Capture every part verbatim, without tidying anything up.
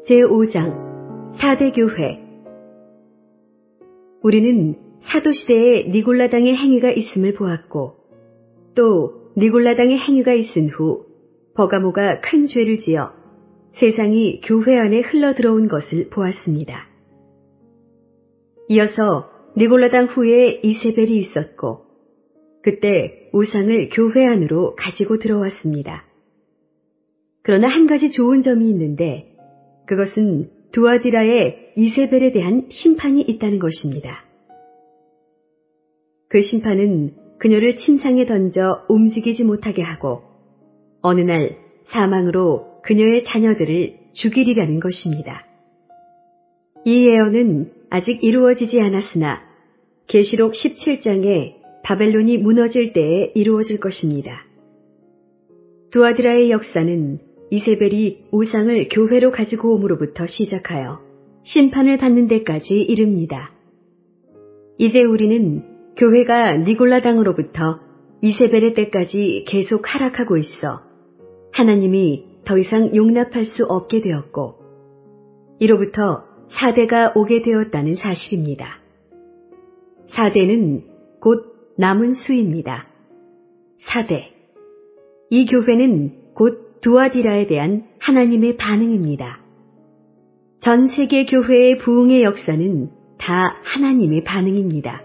제오 장 사 대 교회. 우리는 사도시대에 니골라당의 행위가 있음을 보았고 또 니골라당의 행위가 있은 후 버가모가 큰 죄를 지어 세상이 교회 안에 흘러들어온 것을 보았습니다. 이어서 니골라당 후에 이세벨이 있었고 그때 우상을 교회 안으로 가지고 들어왔습니다. 그러나 한 가지 좋은 점이 있는데 그것은 두아디라의 이세벨에 대한 심판이 있다는 것입니다. 그 심판은 그녀를 침상에 던져 움직이지 못하게 하고 어느 날 사망으로 그녀의 자녀들을 죽이리라는 것입니다. 이 예언은 아직 이루어지지 않았으나 계시록 십칠 장에 바벨론이 무너질 때에 이루어질 것입니다. 두아디라의 역사는 이세벨이 우상을 교회로 가지고 옴으로부터 시작하여 심판을 받는 데까지 이릅니다. 이제 우리는 교회가 니골라당으로부터 이세벨의 때까지 계속 하락하고 있어 하나님이 더 이상 용납할 수 없게 되었고 이로부터 사 대가 오게 되었다는 사실입니다. 사 대는 곧 남은 수입니다. 사 대. 이 교회는 곧 두아디라에 대한 하나님의 반응입니다. 전 세계 교회의 부흥의 역사는 다 하나님의 반응입니다.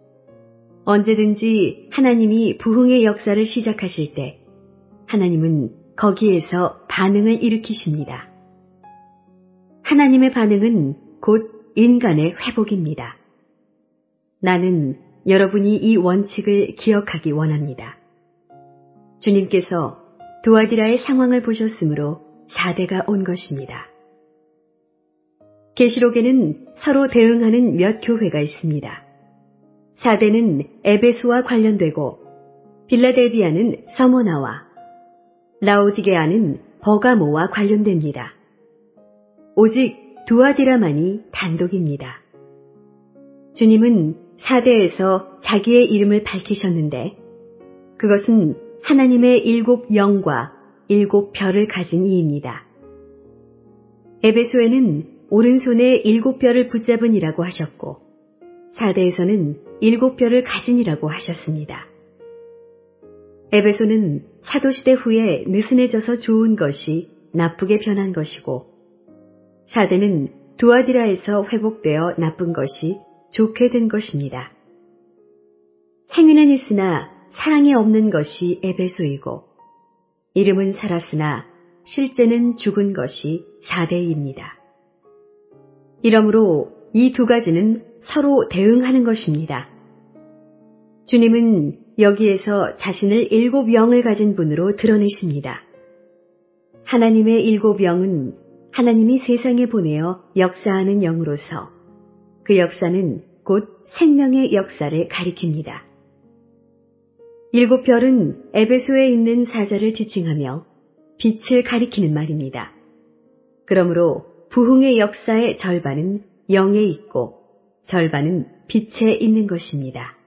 언제든지 하나님이 부흥의 역사를 시작하실 때 하나님은 거기에서 반응을 일으키십니다. 하나님의 반응은 곧 인간의 회복입니다. 나는 여러분이 이 원칙을 기억하기 원합니다. 주님께서 두아디라의 상황을 보셨으므로 사 대가 온 것입니다. 계시록에는 서로 대응하는 몇 교회가 있습니다. 사 대는 에베소와 관련되고 빌라델비아는 서모나와 라오디게아는 버가모와 관련됩니다. 오직 두아디라만이 단독입니다. 주님은 사 대에서 자기의 이름을 밝히셨는데 그것은 하나님의 일곱 영과 일곱 별을 가진 이입니다. 에베소에는 오른손에 일곱 별을 붙잡은 이라고 하셨고 사 대에서는 일곱 별을 가진 이라고 하셨습니다. 에베소는 사도시대 후에 느슨해져서 좋은 것이 나쁘게 변한 것이고 사 대는 두아디라에서 회복되어 나쁜 것이 좋게 된 것입니다. 행위는 있으나 사랑이 없는 것이 에베소이고 이름은 살았으나 실제는 죽은 것이 사 대입니다. 이러므로 이 두 가지는 서로 대응하는 것입니다. 주님은 여기에서 자신을 일곱 영을 가진 분으로 드러내십니다. 하나님의 일곱 영은 하나님이 세상에 보내어 역사하는 영으로서 그 역사는 곧 생명의 역사를 가리킵니다. 일곱 별은 에베소에 있는 사자를 지칭하며 빛을 가리키는 말입니다. 그러므로 부흥의 역사의 절반은 영에 있고 절반은 빛에 있는 것입니다.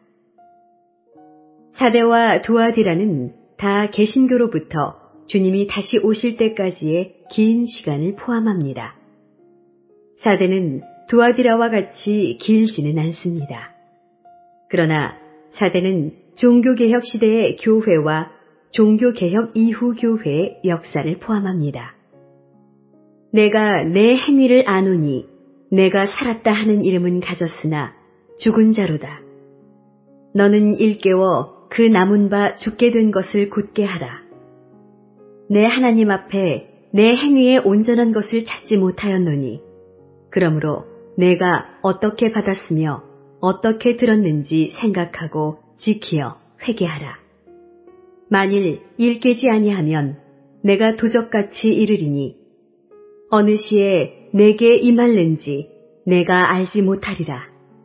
사 대와 두아디라는 다 개신교로부터 주님이 다시 오실 때까지의 긴 시간을 포함합니다. 사 대는 두아디라와 같이 길지는 않습니다. 그러나 사 대는 종교개혁 시대의 교회와 종교개혁 이후 교회의 역사를 포함합니다. 내가 내 행위를 아노니 내가 살았다 하는 이름은 가졌으나 죽은 자로다. 너는 일깨워 그 남은 바 죽게 된 것을 굳게 하라. 내 하나님 앞에 내 행위에 온전한 것을 찾지 못하였노니 그러므로 내가 어떻게 받았으며 어떻게 들었는지 생각하고 지키어 회개하라. 만일 일깨지 아니하면 내가 도적같이 이르리니 어느 시에 내게 임할는지 내가 알지 못하리라.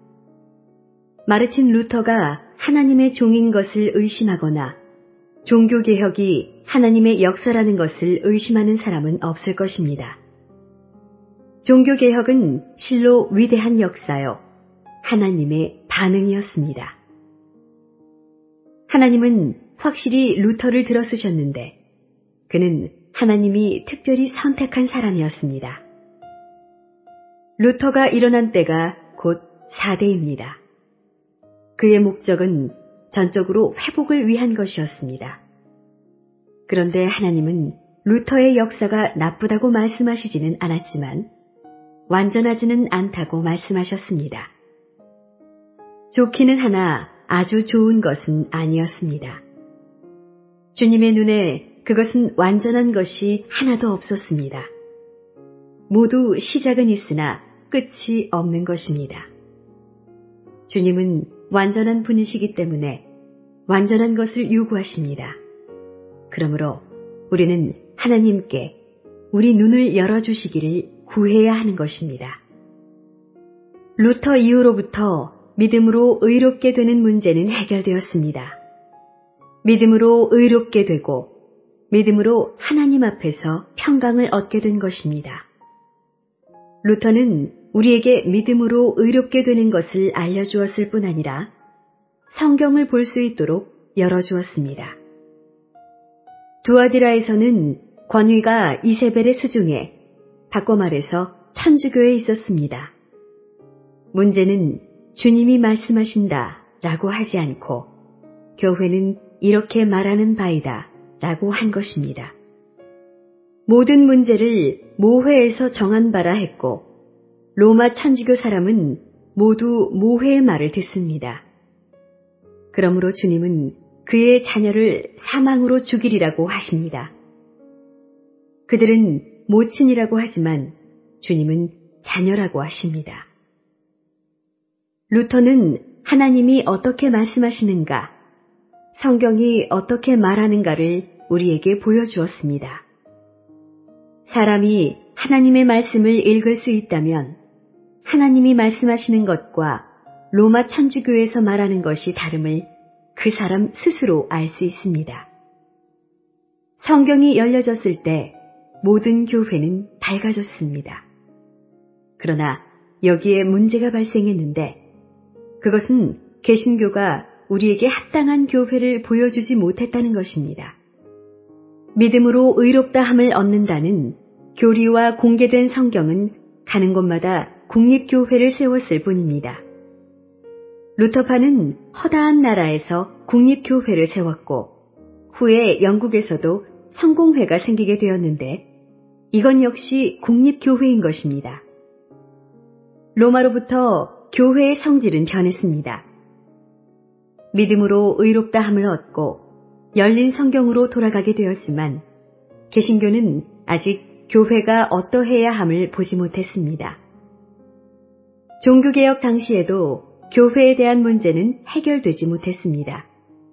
마르틴 루터가 하나님의 종인 것을 의심하거나 종교개혁이 하나님의 역사라는 것을 의심하는 사람은 없을 것입니다. 종교개혁은 실로 위대한 역사요, 하나님의 반응이었습니다. 하나님은 확실히 루터를 들어쓰셨는데 그는 하나님이 특별히 선택한 사람이었습니다. 루터가 일어난 때가 곧 사대입니다. 그의 목적은 전적으로 회복을 위한 것이었습니다. 그런데 하나님은 루터의 역사가 나쁘다고 말씀하시지는 않았지만 완전하지는 않다고 말씀하셨습니다. 좋기는 하나 아주 좋은 것은 아니었습니다. 주님의 눈에 그것은 완전한 것이 하나도 없었습니다. 모두 시작은 있으나 끝이 없는 것입니다. 주님은 완전한 분이시기 때문에 완전한 것을 요구하십니다. 그러므로 우리는 하나님께 우리 눈을 열어주시기를 구해야 하는 것입니다. 루터 이후로부터 믿음으로 의롭게 되는 문제는 해결되었습니다. 믿음으로 의롭게 되고 믿음으로 하나님 앞에서 평강을 얻게 된 것입니다. 루터는 우리에게 믿음으로 의롭게 되는 것을 알려주었을 뿐 아니라 성경을 볼 수 있도록 열어주었습니다. 두아디라에서는 권위가 이세벨의 수중에, 바꿔 말해서 천주교에 있었습니다. 문제는 주님이 말씀하신다 라고 하지 않고 교회는 이렇게 말하는 바이다 라고 한 것입니다. 모든 문제를 모회에서 정한 바라 했고 로마 천주교 사람은 모두 모회의 말을 듣습니다. 그러므로 주님은 그의 자녀를 사망으로 죽이리라고 하십니다. 그들은 모친이라고 하지만 주님은 자녀라고 하십니다. 루터는 하나님이 어떻게 말씀하시는가, 성경이 어떻게 말하는가를 우리에게 보여주었습니다. 사람이 하나님의 말씀을 읽을 수 있다면 하나님이 말씀하시는 것과 로마 천주교에서 말하는 것이 다름을 그 사람 스스로 알 수 있습니다. 성경이 열려졌을 때 모든 교회는 밝아졌습니다. 그러나 여기에 문제가 발생했는데 그것은 개신교가 우리에게 합당한 교회를 보여주지 못했다는 것입니다. 믿음으로 의롭다함을 얻는다는 교리와 공개된 성경은 가는 곳마다 국립교회를 세웠을 뿐입니다. 루터파는 허다한 나라에서 국립교회를 세웠고 후에 영국에서도 성공회가 생기게 되었는데 이건 역시 국립교회인 것입니다. 로마로부터 교회의 성질은 변했습니다. 믿음으로 의롭다함을 얻고 열린 성경으로 돌아가게 되었지만 개신교는 아직 교회가 어떠해야 함을 보지 못했습니다. 종교개혁 당시에도 교회에 대한 문제는 해결되지 못했습니다.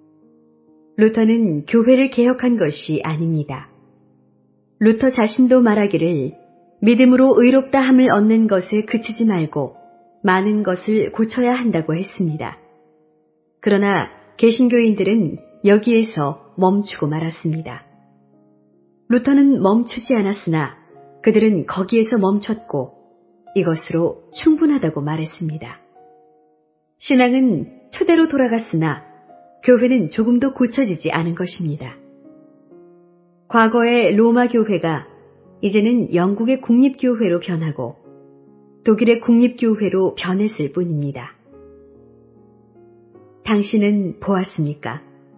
루터는 교회를 개혁한 것이 아닙니다. 루터 자신도 말하기를 믿음으로 의롭다함을 얻는 것에 그치지 말고 많은 것을 고쳐야 한다고 했습니다. 그러나 개신교인들은 여기에서 멈추고 말았습니다. 루터는 멈추지 않았으나 그들은 거기에서 멈췄고 이것으로 충분하다고 말했습니다. 신앙은 초대로 돌아갔으나 교회는 조금도 고쳐지지 않은 것입니다. 과거의 로마 교회가 이제는 영국의 국립교회로 변하고 독일의 국립교회로 변했을 뿐입니다. 당신은 보았습니까?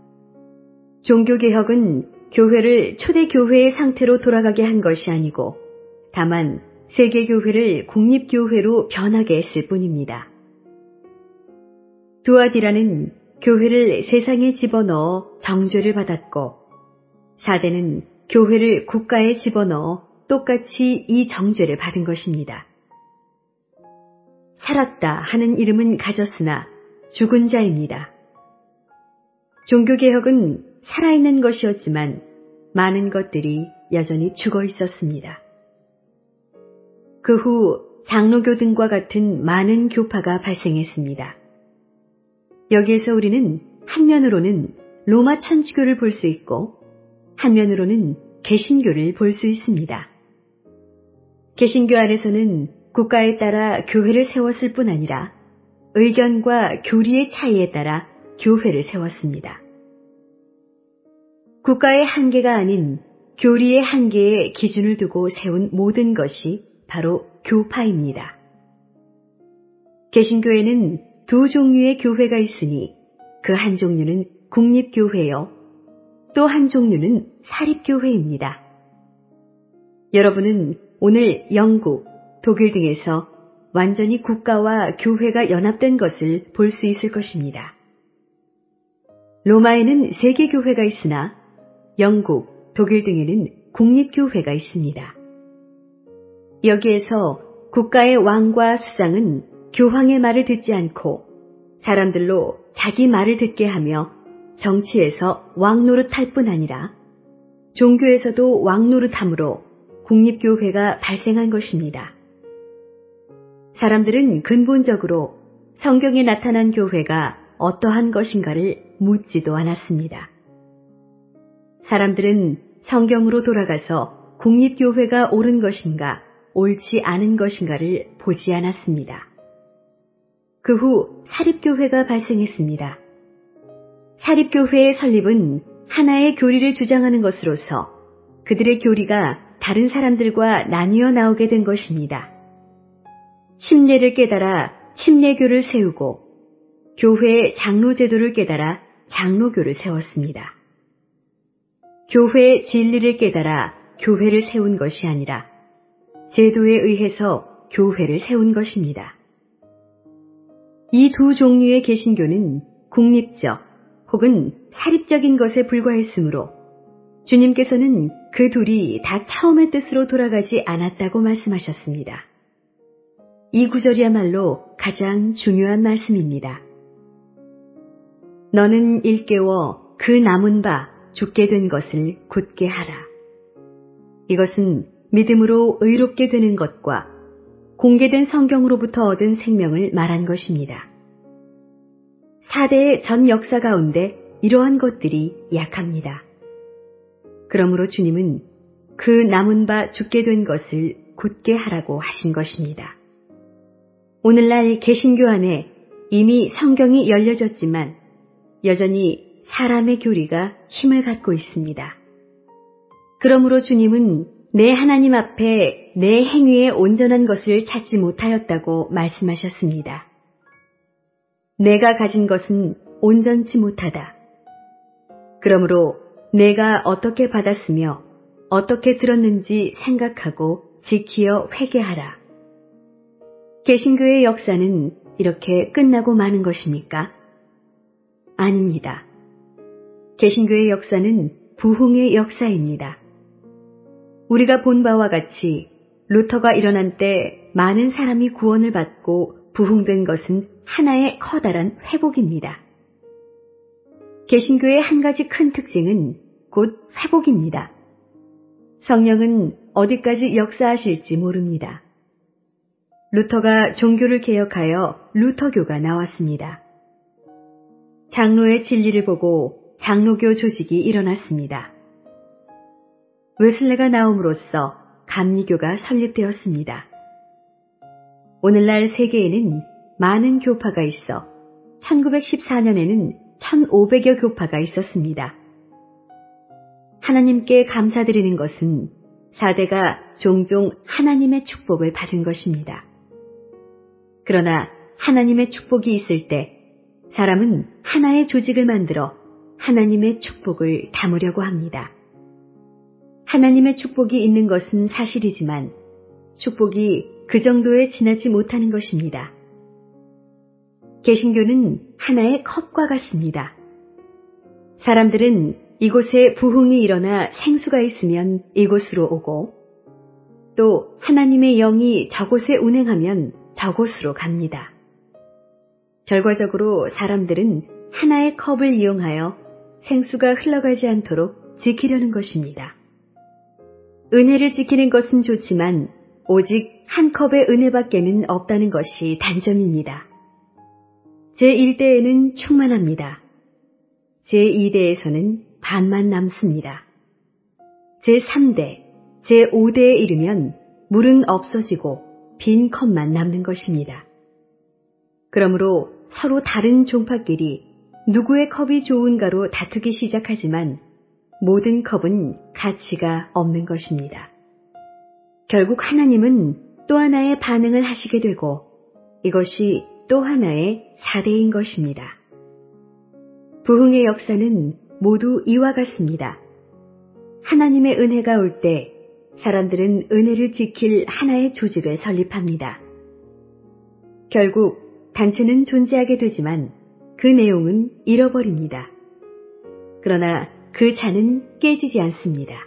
종교개혁은 교회를 초대교회의 상태로 돌아가게 한 것이 아니고 다만 세계교회를 국립교회로 변하게 했을 뿐입니다. 두아디라는 교회를 세상에 집어넣어 정죄를 받았고 사대는 교회를 국가에 집어넣어 똑같이 이 정죄를 받은 것입니다. 살았다 하는 이름은 가졌으나 죽은 자입니다. 종교개혁은 살아있는 것이었지만 많은 것들이 여전히 죽어 있었습니다. 그 후 장로교 등과 같은 많은 교파가 발생했습니다. 여기에서 우리는 한면으로는 로마 천주교를 볼 수 있고 한면으로는 개신교를 볼 수 있습니다. 개신교 안에서는 국가에 따라 교회를 세웠을 뿐 아니라 의견과 교리의 차이에 따라 교회를 세웠습니다. 국가의 한계가 아닌 교리의 한계에 기준을 두고 세운 모든 것이 바로 교파입니다. 개신교에는 두 종류의 교회가 있으니 그 한 종류는 국립교회요. 또 한 종류는 사립교회입니다. 여러분은 오늘 영국, 독일 등에서 완전히 국가와 교회가 연합된 것을 볼 수 있을 것입니다. 로마에는 세계교회가 있으나 영국, 독일 등에는 국립교회가 있습니다. 여기에서 국가의 왕과 수장은 교황의 말을 듣지 않고 사람들로 자기 말을 듣게 하며 정치에서 왕 노릇할 뿐 아니라 종교에서도 왕 노릇함으로 국립교회가 발생한 것입니다. 사람들은 근본적으로 성경에 나타난 교회가 어떠한 것인가를 묻지도 않았습니다. 사람들은 성경으로 돌아가서 국립교회가 옳은 것인가 옳지 않은 것인가를 보지 않았습니다. 그 후 사립교회가 발생했습니다. 사립교회의 설립은 하나의 교리를 주장하는 것으로서 그들의 교리가 다른 사람들과 나뉘어 나오게 된 것입니다. 침례를 깨달아 침례교를 세우고 교회의 장로제도를 깨달아 장로교를 세웠습니다. 교회의 진리를 깨달아 교회를 세운 것이 아니라 제도에 의해서 교회를 세운 것입니다. 이 두 종류의 개신교는 국립적 혹은 사립적인 것에 불과했으므로 주님께서는 그 둘이 다 처음의 뜻으로 돌아가지 않았다고 말씀하셨습니다. 이 구절이야말로 가장 중요한 말씀입니다. 너는 일깨워 그 남은 바 죽게 된 것을 굳게 하라. 이것은 믿음으로 의롭게 되는 것과 공개된 성경으로부터 얻은 생명을 말한 것입니다. 사대의 전 역사 가운데 이러한 것들이 약합니다. 그러므로 주님은 그 남은 바 죽게 된 것을 굳게 하라고 하신 것입니다. 오늘날 개신교 안에 이미 성경이 열려졌지만 여전히 사람의 교리가 힘을 갖고 있습니다. 그러므로 주님은 내 하나님 앞에 내 행위에 온전한 것을 찾지 못하였다고 말씀하셨습니다. 내가 가진 것은 온전치 못하다. 그러므로 내가 어떻게 받았으며 어떻게 들었는지 생각하고 지키어 회개하라. 개신교의 역사는 이렇게 끝나고 마는 것입니까? 아닙니다. 개신교의 역사는 부흥의 역사입니다. 우리가 본 바와 같이 루터가 일어난 때 많은 사람이 구원을 받고 부흥된 것은 하나의 커다란 회복입니다. 개신교의 한 가지 큰 특징은 곧 회복입니다. 성령은 어디까지 역사하실지 모릅니다. 루터가 종교를 개혁하여 루터교가 나왔습니다. 장로의 진리를 보고 장로교 조직이 일어났습니다. 웨슬레가 나옴으로써 감리교가 설립되었습니다. 오늘날 세계에는 많은 교파가 있어 천구백십사 년에는 천오백여 교파가 있었습니다. 하나님께 감사드리는 것은 사대가 종종 하나님의 축복을 받은 것입니다. 그러나 하나님의 축복이 있을 때 사람은 하나의 조직을 만들어 하나님의 축복을 담으려고 합니다. 하나님의 축복이 있는 것은 사실이지만 축복이 그 정도에 지나지 못하는 것입니다. 개신교는 하나의 컵과 같습니다. 사람들은 이곳에 부흥이 일어나 생수가 있으면 이곳으로 오고 또 하나님의 영이 저곳에 운행하면 저곳으로 갑니다. 결과적으로 사람들은 하나의 컵을 이용하여 생수가 흘러가지 않도록 지키려는 것입니다. 은혜를 지키는 것은 좋지만 오직 한 컵의 은혜밖에는 없다는 것이 단점입니다. 제일 대에는 충만합니다. 제이 대에서는 반만 남습니다. 제삼 대, 제오 대에 이르면 물은 없어지고 빈 컵만 남는 것입니다. 그러므로 서로 다른 종파끼리 누구의 컵이 좋은가로 다투기 시작하지만 모든 컵은 가치가 없는 것입니다. 결국 하나님은 또 하나의 반응을 하시게 되고 이것이 또 하나의 사대인 것입니다. 부흥의 역사는 모두 이와 같습니다. 하나님의 은혜가 올 때 사람들은 은혜를 지킬 하나의 조직을 설립합니다. 결국 단체는 존재하게 되지만 그 내용은 잃어버립니다. 그러나 그 잔은 깨지지 않습니다.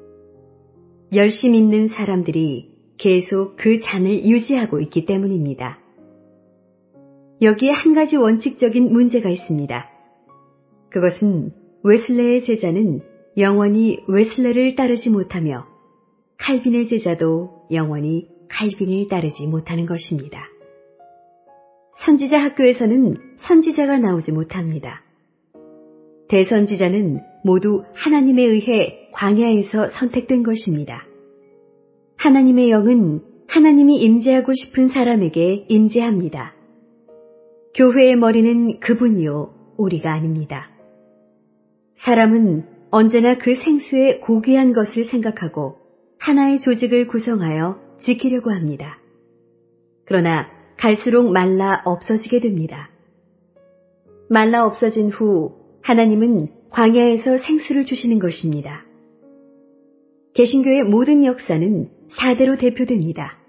열심 있는 사람들이 계속 그 잔을 유지하고 있기 때문입니다. 여기에 한 가지 원칙적인 문제가 있습니다. 그것은 웨슬레의 제자는 영원히 웨슬레를 따르지 못하며 칼빈의 제자도 영원히 칼빈을 따르지 못하는 것입니다. 선지자 학교에서는 선지자가 나오지 못합니다. 대선지자는 모두 하나님에 의해 광야에서 선택된 것입니다. 하나님의 영은 하나님이 임재하고 싶은 사람에게 임재합니다. 교회의 머리는 그분이요, 우리가 아닙니다. 사람은 언제나 그 생수의 고귀한 것을 생각하고 하나의 조직을 구성하여 지키려고 합니다. 그러나 갈수록 말라 없어지게 됩니다. 말라 없어진 후 하나님은 광야에서 생수를 주시는 것입니다. 개신교의 모든 역사는 사대로 대표됩니다.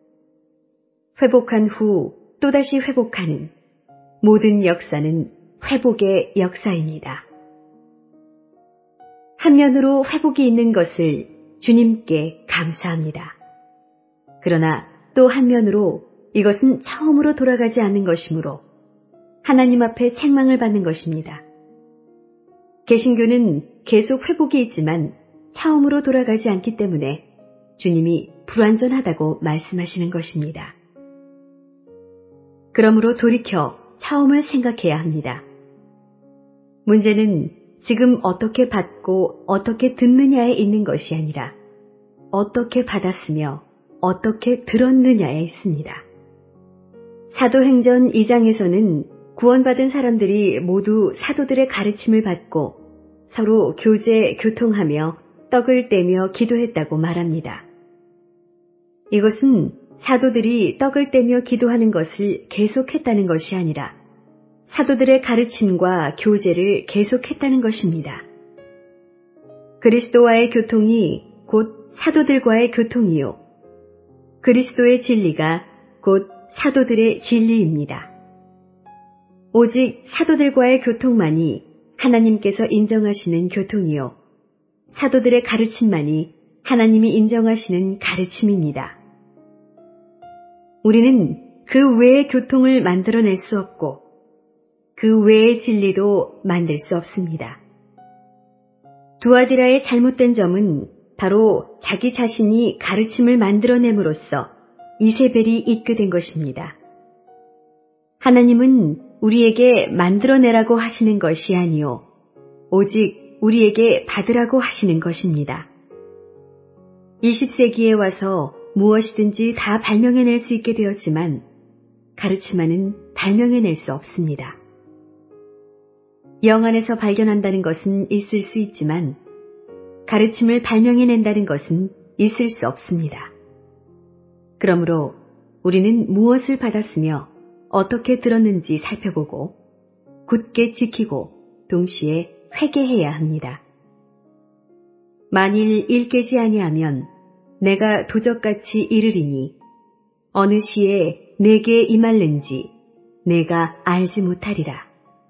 회복한 후 또다시 회복하는 모든 역사는 회복의 역사입니다. 한면으로 회복이 있는 것을 주님께 감사합니다. 그러나 또 한면으로 이것은 처음으로 돌아가지 않는 것이므로 하나님 앞에 책망을 받는 것입니다. 개신교는 계속 회복이 있지만 처음으로 돌아가지 않기 때문에 주님이 불완전하다고 말씀하시는 것입니다. 그러므로 돌이켜 처음을 생각해야 합니다. 문제는 지금 어떻게 받고 어떻게 듣느냐에 있는 것이 아니라 어떻게 받았으며 어떻게 들었느냐에 있습니다. 사도행전 이 장에서는 구원받은 사람들이 모두 사도들의 가르침을 받고 서로 교제, 교통하며 떡을 떼며 기도했다고 말합니다. 이것은 사도들이 떡을 떼며 기도하는 것을 계속했다는 것이 아니라 사도들의 가르침과 교제를 계속했다는 것입니다. 그리스도와의 교통이 곧 사도들과의 교통이요. 그리스도의 진리가 곧 사도들의 진리입니다. 오직 사도들과의 교통만이 하나님께서 인정하시는 교통이요. 사도들의 가르침만이 하나님이 인정하시는 가르침입니다. 우리는 그 외의 교통을 만들어낼 수 없고 그 외의 진리도 만들 수 없습니다. 두아디라의 잘못된 점은 바로 자기 자신이 가르침을 만들어냄으로써 이세벨이 있게 된 것입니다. 하나님은 우리에게 만들어내라고 하시는 것이 아니요 오직 우리에게 받으라고 하시는 것입니다. 이십 세기에 와서 무엇이든지 다 발명해낼 수 있게 되었지만 가르침만은 발명해낼 수 없습니다. 영 안에서 발견한다는 것은 있을 수 있지만 가르침을 발명해낸다는 것은 있을 수 없습니다. 그러므로 우리는 무엇을 받았으며 어떻게 들었는지 살펴보고 굳게 지키고 동시에 회개해야 합니다. 만일 일깨지 아니하면 내가 도적같이 이르리니 어느 시에 내게 임할는지 내가 알지 못하리라.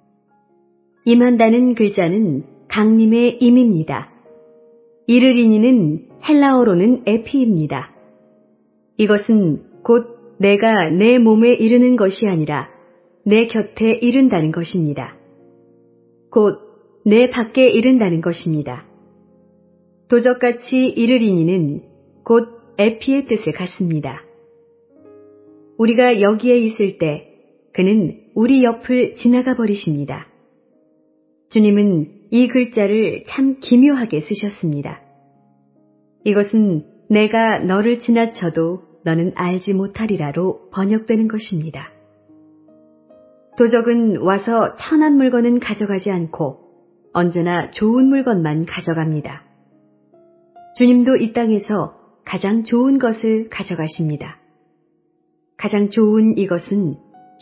임한다는 글자는 강림의 임입니다. 이르리니는 헬라어로는 에피입니다. 이것은 곧 내가 내 몸에 이르는 것이 아니라 내 곁에 이른다는 것입니다. 곧 내 밖에 이른다는 것입니다. 도적같이 이르리니는 곧 에피의 뜻을 갖습니다. 우리가 여기에 있을 때 그는 우리 옆을 지나가 버리십니다. 주님은 이 글자를 참 기묘하게 쓰셨습니다. 이것은 내가 너를 지나쳐도 너는 알지 못하리라로 번역되는 것입니다. 도적은 와서 천한 물건은 가져가지 않고 언제나 좋은 물건만 가져갑니다. 주님도 이 땅에서 가장 좋은 것을 가져가십니다. 가장 좋은 이것은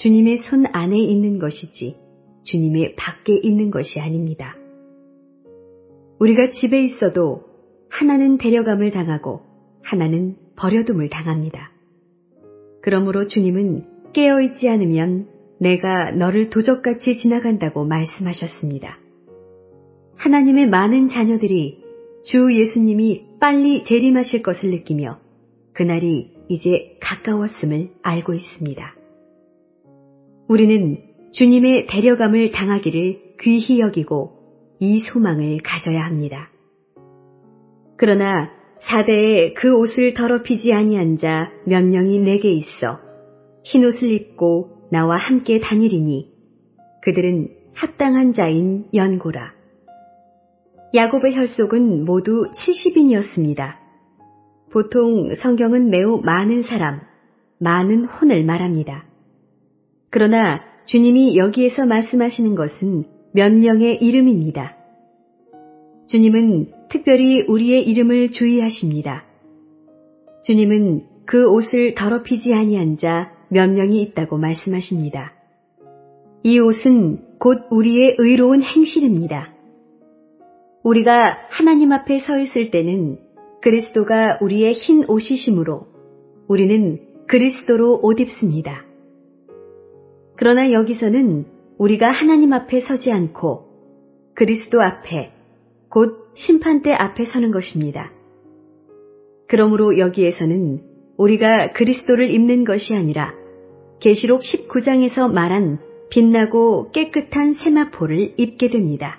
주님의 손 안에 있는 것이지 주님의 밖에 있는 것이 아닙니다. 우리가 집에 있어도 하나는 데려감을 당하고 하나는 버려둠을 당합니다. 그러므로 주님은 깨어있지 않으면 내가 너를 도적같이 지나간다고 말씀하셨습니다. 하나님의 많은 자녀들이 주 예수님이 빨리 재림하실 것을 느끼며 그날이 이제 가까웠음을 알고 있습니다. 우리는 주님의 데려감을 당하기를 귀히 여기고 이 소망을 가져야 합니다. 그러나 사대에 그 옷을 더럽히지 아니한 자 몇 명이 내게 있어 흰옷을 입고 나와 함께 다니리니 그들은 합당한 자인 연고라. 야곱의 혈속은 모두 칠십 인이었습니다. 보통 성경은 매우 많은 사람, 많은 혼을 말합니다. 그러나 주님이 여기에서 말씀하시는 것은 몇 명의 이름입니다. 주님은 특별히 우리의 이름을 주의하십니다. 주님은 그 옷을 더럽히지 아니한 자 몇 명이 있다고 말씀하십니다. 이 옷은 곧 우리의 의로운 행실입니다. 우리가 하나님 앞에 서 있을 때는 그리스도가 우리의 흰 옷이시므로 우리는 그리스도로 옷 입습니다. 그러나 여기서는 우리가 하나님 앞에 서지 않고 그리스도 앞에 곧 심판대 앞에 서는 것입니다. 그러므로 여기에서는 우리가 그리스도를 입는 것이 아니라 계시록 십구 장에서 말한 빛나고 깨끗한 세마포를 입게 됩니다.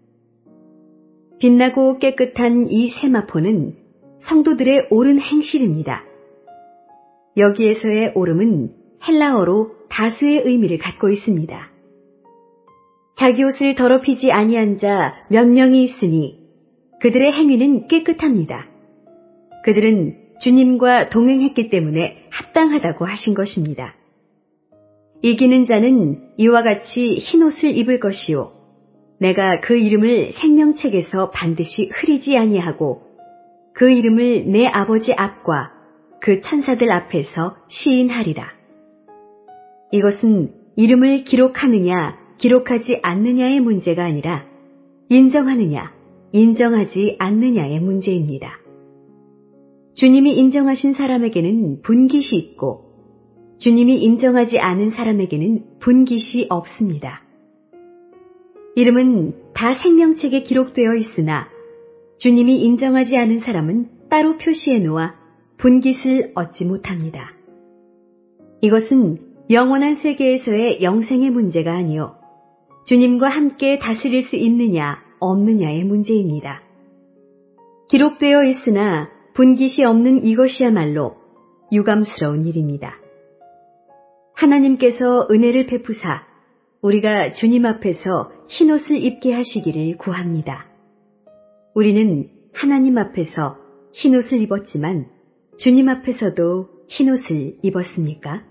빛나고 깨끗한 이 세마포는 성도들의 옳은 행실입니다. 여기에서의 옳음은 헬라어로 다수의 의미를 갖고 있습니다. 자기 옷을 더럽히지 아니한 자 몇 명이 있으니 그들의 행위는 깨끗합니다. 그들은 주님과 동행했기 때문에 합당하다고 하신 것입니다. 이기는 자는 이와 같이 흰옷을 입을 것이요 내가 그 이름을 생명책에서 반드시 흐리지 아니하고 그 이름을 내 아버지 앞과 그 천사들 앞에서 시인하리라. 이것은 이름을 기록하느냐 기록하지 않느냐의 문제가 아니라 인정하느냐 인정하지 않느냐의 문제입니다. 주님이 인정하신 사람에게는 분깃이 있고 주님이 인정하지 않은 사람에게는 분깃이 없습니다. 이름은 다 생명책에 기록되어 있으나 주님이 인정하지 않은 사람은 따로 표시해 놓아 분깃을 얻지 못합니다. 이것은 영원한 세계에서의 영생의 문제가 아니요 주님과 함께 다스릴 수 있느냐 없느냐의 문제입니다. 기록되어 있으나 분깃이 없는 이것이야말로 유감스러운 일입니다. 하나님께서 은혜를 베푸사 우리가 주님 앞에서 흰옷을 입게 하시기를 구합니다. 우리는 하나님 앞에서 흰옷을 입었지만 주님 앞에서도 흰옷을 입었습니까?